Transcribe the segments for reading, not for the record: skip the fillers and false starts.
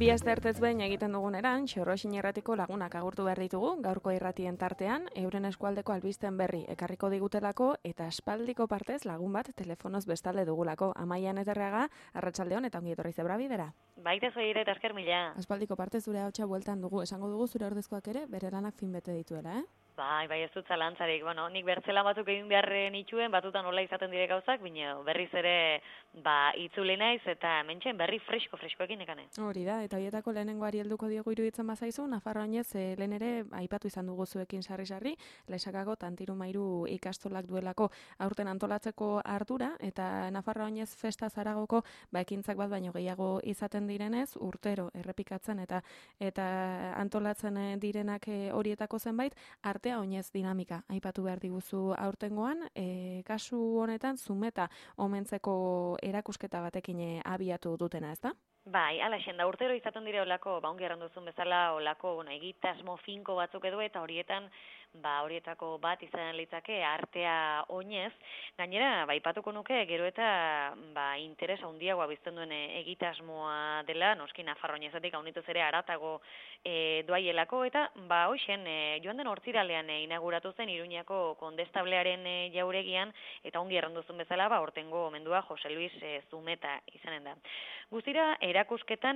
Bi astertez behin egiten duguneran, Xorroxin irratiko lagunak agurtu behar ditugu, gaurko irratien tartean, euren eskualdeko albisten berri ekarriko digutelako eta aspaldiko partez lagun bat telefonoz bestalde dugulako. Amaian Ederraga, arratsaldeon eta ongi etorri zebra bidera. Baita zoire eta esker mila. Aspaldiko partez zure hautsa bueltan dugu, esango dugu zure ordezkoak ere bere lanak fin bete dituela, Bai, ez dut zalantzarik. Bueno, nik bertzela batzuk egin beharren itxuen, batutan nola izaten dire gauzak, baina berriz ere itzuli naiz eta mentxen berri freskoekin nekane. Hori da, eta horietako lehenengoari helduko diogu iruditzen bazaizu, Nafarroa oinez lehen ere aipatu izan dugu zuekin sarri-sarri, Lesakako Tantiru Mairu ikastolak duelako aurten antolatzeko ardura, eta Nafarroa oinez festa zaragoko ekintzak bat baino gehiago izaten direnez, urtero errepikatzen eta antolatzen direnak horietako zenbait, artea oinez dinamika aipatu behar diguzu aurtengoan, kasu honetan Zumeta omentzeko erakusketa batekin abiatu dutena, ezta? Bai, alaxen da, urtero izaten dire olako, ongi erranduzun bezala, olako, egitasmo finko batzuk edo, eta horietako bat izan litzake artea oinez. Gainera, ipatuko nuke, gero eta interesa handiagoa bizten duen egitasmoa dela, noski Nafarroa oinezatik haunituz ere aratago doaielako, eta hoxen, joan den hortziralean inauguratu zen Iruñako Kondestablearen jauregian, eta ongi erranduzun bezala, hortengo omendua Jose Luis Zumeta izanen da. Guztira, erakusketan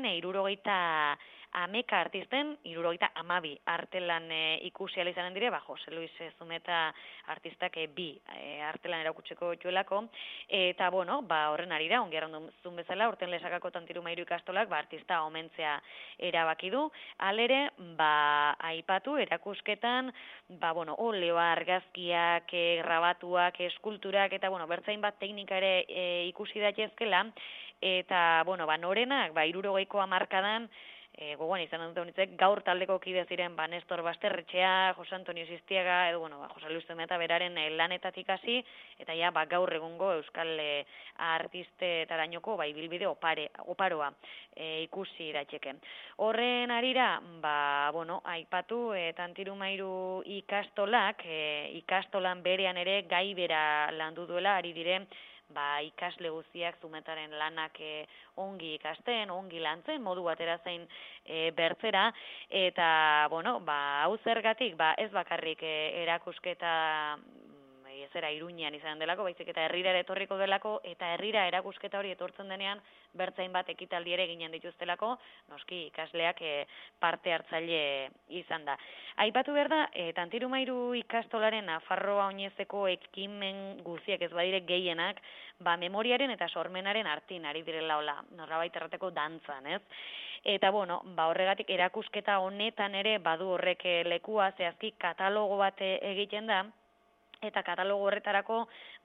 70 artisten, 72 artelan ikusi ahal izanen dire, Jose Luis Zumeta artistak bi artelan erakutseko joelako, eta horren arira, ongi erranduzun bezala, urten Lesakako Tantiru Mairu ikastolak, artista omentzea erabaki du, alere, aipatu erakusketan, oleoa, argazkiak, grabatuak, eskulturak, eta bertzain bat teknika ere ikusi daitezkela, eta, norenak, 70ko hamarkadan, gogoan izan dut honitzek, gaur taldeko kide ziren Nestor Basterretxea, Jose Antonio Sistiaga, edo, Jose Luis Zumeta beraren lanetatik hasi, eta gaur egungo euskal artistetarainoko ibilbide oparoa ikusi daiteke. Horren arira, aipatu Tantiru Mairu ikastolak, ikastolan berean ere gai bera landu duela, ari diren, ikasle guztiak Zumetaren lanak ongi ikasten, ongi lantzen, modu batera zein bertzera, eta, hau zergatik, ez bakarrik erakusketa zera Iruñean izan delako, baizik eta herrira etorriko delako, eta herrira erakusketa hori etortzen denean, bertzain bat ekitaldi ere ginen dituztelako, noski ikasleak parte hartzaile izan da. Aipatu behar da, Tantiru Mairu ikastolaren Nafarroa oinezeko ekimen guztiak ez badire gehienak, memoriaren eta sormenaren artin ari direla hola, norabait errateko dantzan, ez? Eta, horregatik erakusketa honetan ere badu horrek lekua, zehazki katalogo bat egiten da, eta katalogo horretarako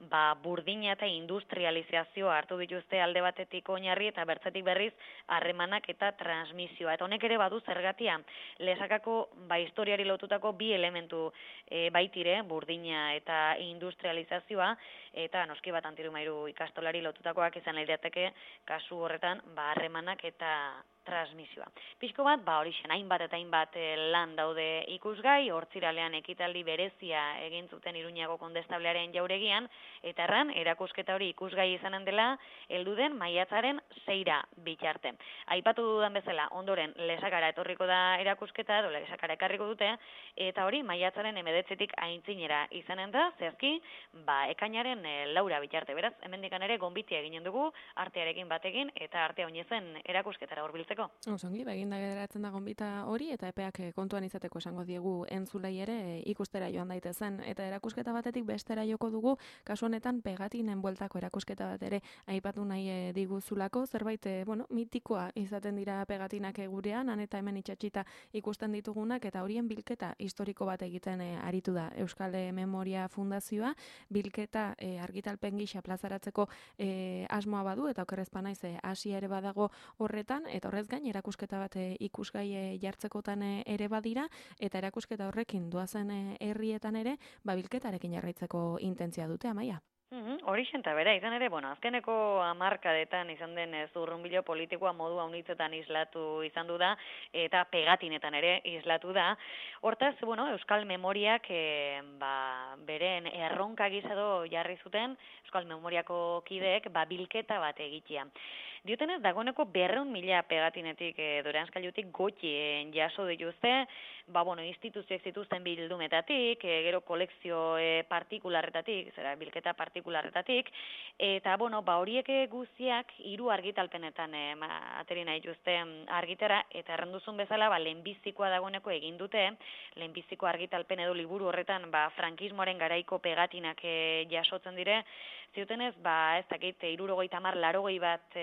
burdina eta industrializazioa hartu dituzte alde batetik oinarri eta bertzetik berriz harremanak eta transmisioa. Eta honek ere badu zergatia, Lesakako historiari lotutako bi elementu baitire, burdina eta industrializazioa, eta noski Tantiru Mairu ikastolari lotutakoak izan lirateke kasu horretan harremanak eta transmisioa. Pixko bat, horixen hainbat eta hainbat lan daude ikusgai, hortziralean ekitaldi berezia egin zuten Iruñako Kondestablearen jauregian, eta erran, erakusketa hori ikusgai izanen dela, heldu den maiatzaren 6 bitarte. Aipatu dudan bezala, ondoren Lesakara etorriko da erakusketa, edo Lesakara ekarriko dute, eta hori maiatzaren 19tik aintzinera izanen da, zehazki, ekainaren 4 bitarte. Beraz, hemendikan ere gonbitia eginen dugu, artearekin batekin, eta artea oinezen erakusketara hurbiltzen. Osongi, eginda geratzen da gonbita hori, eta epeak kontuan izateko esango diegu entzulei ere ikustera joan daitezen. Eta erakusketa batetik bestera joko dugu, kasu honetan pegatinen bueltako erakusketa bat ere aipatu nahi diguzulako, zerbait, mitikoa izaten dira pegatinak gurean, han eta hemen itxatxita ikusten ditugunak, eta horien bilketa historiko bat egiten aritu da Euskal Memoria Fundazioa, bilketa argitalpen gisa plazaratzeko asmoa badu, eta okerrezpa naiz hasi ere badago horretan, eta horrez gain erakusketa bat ikusgai jartzekotan ere badira, eta erakusketa horrekin doazen herrietan ere, bilketarekin jarraitzeko intentzia dute, Amaia. Hori xenta bera, izan ere, azkeneko hamarkadetan izan den zurrunbilo politikoa modu haunitzetan islatu izan du da, eta pegatinetan ere islatu da. Hortaz, Euskal Memoriak beren erronka gizado jarri zuten, Euskal Memoriako kideek bilketa bat egitea. Diotenez, dagoeneko 200.000 pegatinetik Doranskailutik gotxien jaso dituzte, instituzioek zituzten bildumetatik, gero kolekzio partikularretatik, bilketa partikularretatik, eta, horiek guztiak 3 argitalpenetan ateri nahi dituzte argitara, eta erranduzun bezala, lehenbizikoa dagoeneko egin dute, lehenbiziko argitalpen edo liburu horretan, frankismoaren garaiko pegatinak jasotzen dire, ziutenez, ez dakit, 70, 80 bat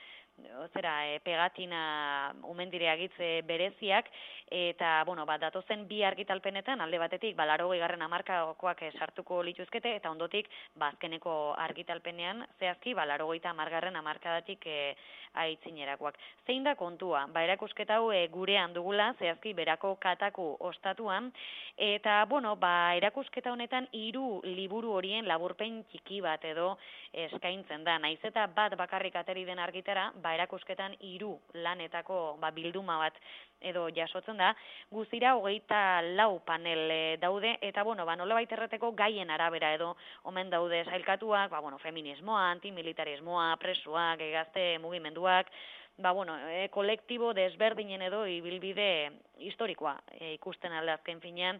pegatina omen dire agitze bereziak, eta, datozen 2 argitalpenetan, alde batetik, 80. hamarkakoak sartuko lituzkete, eta ondotik, azkeneko argitalpenean, zehazki, 80. hamarkadatik aitzinerakoak. Zein da kontua? Erakusketa hau gurean dugula, zehazki, berako kataku ostatuan, eta, erakusketa honetan 3 liburu horien laburpen txiki bat edo eskaintzen da. Naiz eta bat bakarrik ateri den argitara, erakusketan 3 lanetako bilduma bat edo jasotzen da, guztira 24 panel daude, eta, nolabait errateko gaien arabera edo omen daude sailkatuak, feminismoa, antimilitarismoa, presoak, gazte mugimenduak, kolektibo desberdinen edo ibilbide historikoa ikusten alde azken finean,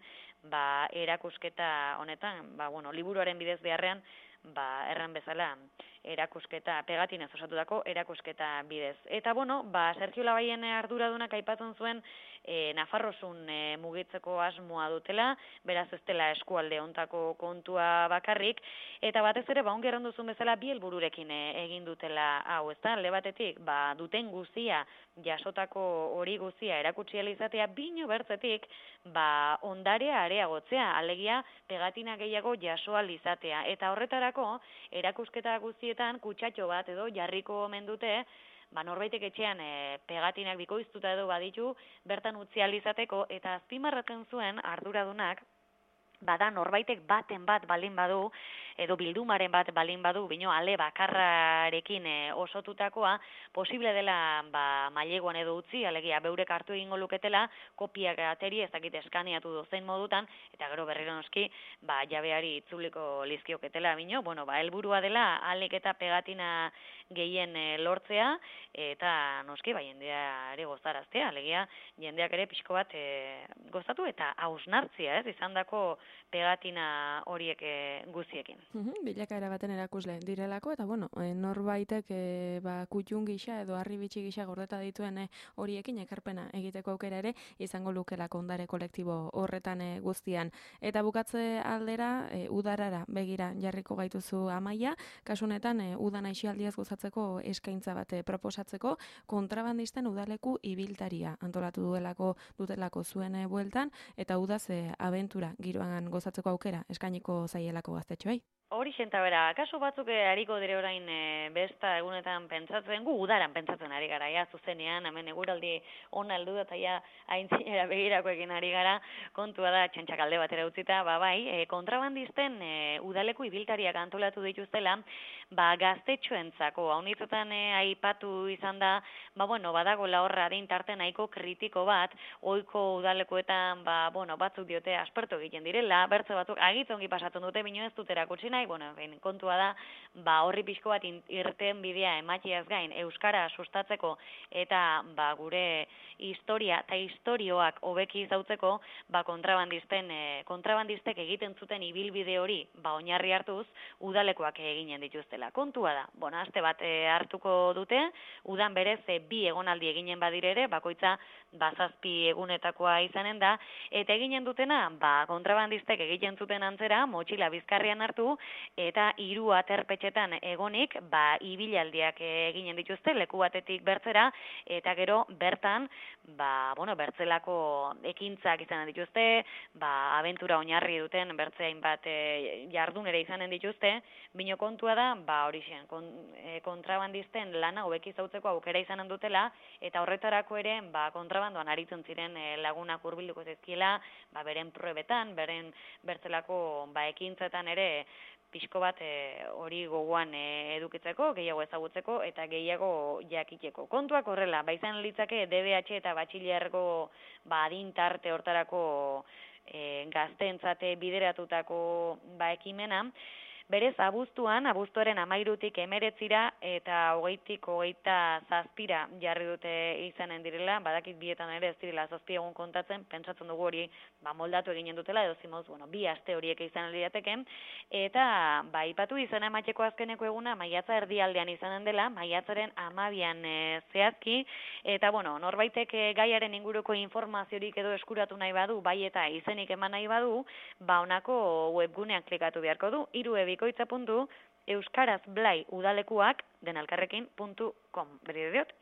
erakusketa honetan, liburuaren bidez beharrean, erran bezala, erakusketa, pegatinez osatutako erakusketa bidez. Eta, Sergio Labaien arduradunak aipatzen zuen Nafarrosun mugitzeko asmoa dutela, beraz ez dela eskualde hontako kontua bakarrik, eta batez ere, ongi erranduzun bezala, 2 helbururekin egin dutela hau, ezta? Alde batetik, duten guztia, jasotako hori guztia erakutsi izatea, bino bertzetik, ondarea areagotzea, alegia pegatina gehiago jaso izatea. Eta horretarako, erakusketa guztietan kutsatxo bat edo jarriko omen dute, norbaitek etxean pegatinak bikoiztuta edo baditu, bertan utzi izateko, eta azpimarratzen zuen arduradunak, bada norbaitek baten bat balin badu, edo bildumaren bat balin badu, bino ale bakarrarekin osotutakoa, posible dela maileguan edo utzi, alegia beurek hartu egingo luketela, kopiak ateri ezakit eskaneatu dozein modutan, eta gero berriro noski, jabeari itzuliko lizkioketela, bino, helburua dela, alik eta pegatina gehien lortzea, eta noski, jendea ere gozaraztea, alegia, jendeak ere pixko bat gozatu, eta hausnartzia, izandako pegatina horiek guziekin. Bilakaera baten erakusle direlako, eta norbaitek kutxun gisa edo harribitxi gisa gordeta dituen horiekin ekarpena egiteko aukera ere izango lukelako ondare kolektibo horretan guztian. Eta bukatze aldera, udarara begira jarriko gaituzu Amaia, kasunetan udan aisialdiaz gozatzeko eskaintza bat proposatzeko, kontrabandisten udaleku ibiltaria antolatu dutelako zuen bueltan, eta udaz abentura giroan gozatzeko aukera eskainiko zaielako gaztetxoei. Hori xentabera, kaso batzuk hariko dire orain besta egunetan pentsatzen, gu udaran pentsatzen ari gara, zuzenean, hemen eguraldi ona heldu da, eta aintzinera begirakoekin ari gara, kontua da txantxakalde batera utzita, kontrabandisten udaleku ibiltariak antolatu dituztela, gaztetxoentzako, haunitzetan aipatu izan da, badagoela horra adin tarte nahiko kritiko bat, ohiko udalekuetan, batzuk diote aspertu egiten direla, bertze batzuk agitzongi pasatzen dute, bino ez dut erakutsi nahi, kontua da, horri pixko bat irten bidea ematxiaz gain, euskara sustatzeko eta gure historia eta historioak hobeki izautzeko, kontrabandistek egiten zuten ibilbide hori, oinarri hartuz, udalekoak eginen dituztela. Kontua da, aste bat hartuko dute, udan berez 2 egonaldi eginen badire ere, bakoitza 7 egunetakoa izanen da, eta eginen dutena, kontrabandistek egiten zuten antzera, motxila bizkarrian hartu, eta 3 aterpetxetan egonik, ibilaldiak eginen dituzte, leku batetik bertzera, eta gero bertan, bertzelako ekintzak izanen dituzte, abentura oinarri duten bertzeain bat jardun ere izanen dituzte, bino kontua da, kontrabandisten lana hobeki zautzeko aukera izanen dutela, eta horretarako ere, kontrabandoan aritzen ziren lagunak hurbilduko zizkiela, beren probetan, beren bertzelako ekintzetan ere, pixko bat hori gogoan edukitzeko, gehiago ezagutzeko eta gehiago jakiteko. Kontuak horrela, izan litzake DBH eta batxilergo adin tarte hortarako gazteentzat bideratutako ekimena, berez abuztuaren 13tik 19 eta 20tik 27 jarri dute izanen direla, badakit bietan ere ez direla 7 egun kontatzen, pentsatzen dugu hori moldatu eginen dutela, edo zimoz, 2 aste horiek izan lirateken, eta ipatu izan emateko azkeneko eguna maiatza erdialdean izanen dela, maiatzaren 12an zehazki, eta norbaitek gaiaren inguruko informaziorik edo eskuratu nahi badu, bai eta izenik eman nahi badu, honako webgunean klikatu beharko du, irubebikoitza.euskarazblaiudalekuak denalkarrekin.com. Berriro diot,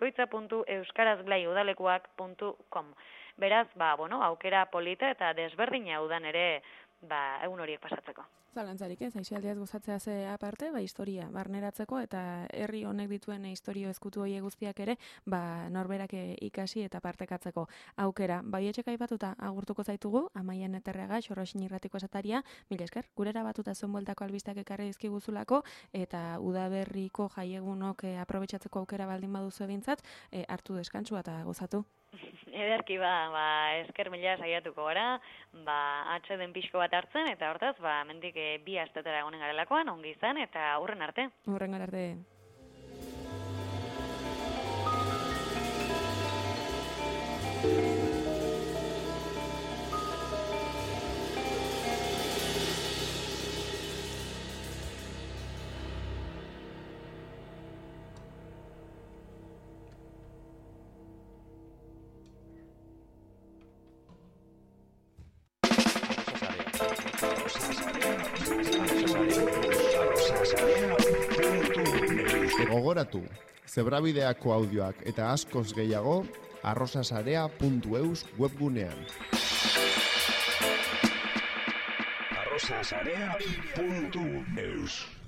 irubebikoitza.euskarazblaiudalekuak.com. Beraz, aukera polita eta desberdina udan ere, egun horiek pasatzeko. Zalantzarik ez, aisialdiaz gozatzea ze aparte, historia barneratzeko eta herri honek dituen historio ezkutu horiek guztiak ere, norberak ikasi eta partekatzeko aukera. Baietxek aipatuta agurtuko zaitugu, Amaia Eterreaga, Xorroxin Irratiko esataria, mila esker, gurera batuta zuen bueltako albisteak ekarri dizkiguzulako, eta udaberriko jaiegunok aprobetxatzeko aukera baldin baduzu ebintzat, hartu deskantsua eta gozatu. Ederki esker mila saiatuko gara, atseden pixko bat hartzen, eta hortaz, mendik 2 astetara egonen garelakoan, ongi izan, eta hurren arte. Hurren arte. Gogoratu, Zebrabideako audioak eta askoz gehiago arrosasarea.eus webgunean. arrosasarea.eus